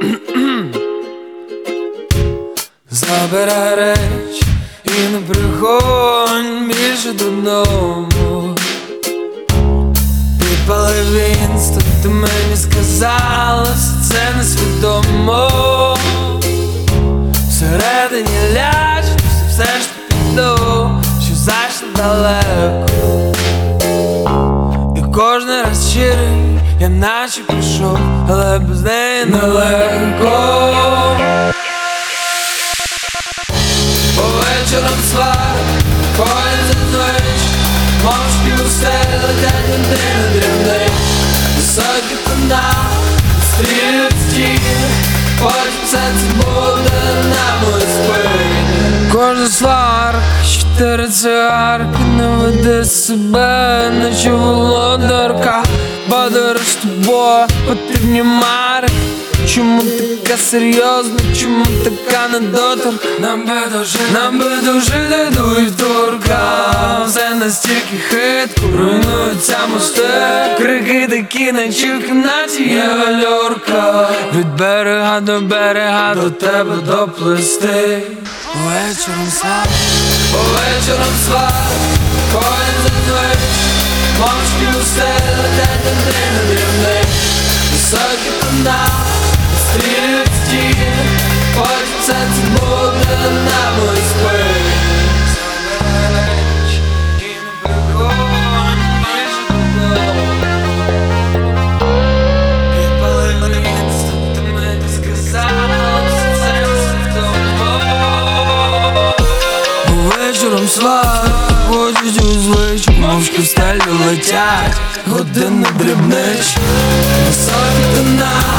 Забирай речі і не приходь більше додому. Підпалив інсту, ти мені сказала, все це несвідомо. Всередині ляж, все ж ти піду, що зайшло далеко. І кожен раз щирий, я наче прийшов, але без неї нелегко. Вечором свар, ходять зазвич, мовчки у стелі летять години дрібних. Високі тона, стрілюють стіни, потім все це буде на моїй спині. Кожна сварка, 4 цигарки, не веди себе, наче володарка. Подорож з тобою, потрібні марки. Чому така серйозна, чому така недоторка? Нам би дожити до вівторка. Все настільки хитко, руйнуються мости. Крики такі, наче в кімнаті є гальорка. Від берега до тебе доплисти. Вечором свар, ходять зазвич, мовчки у стелі летять години дрібних. Високі тона, стрілюють стіни, потім все це буде на моїй спині. Забирай речі і не приходь більше додому. Підпалив інсту, ти мені сказала, все це несвідомо. Вечором свар, ходять у звичку, мовчки в стелі летять години дрібнички. Високі тона,